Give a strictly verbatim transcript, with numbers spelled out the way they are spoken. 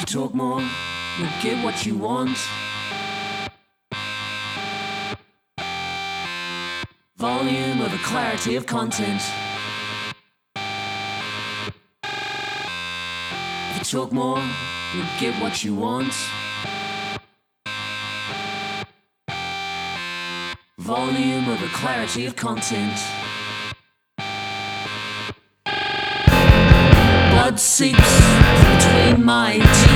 talk more, you'll get what you want. Volume over clarity of content. If you talk more, you'll get what you want. Volume over clarity of content. Blood seeps between my teeth.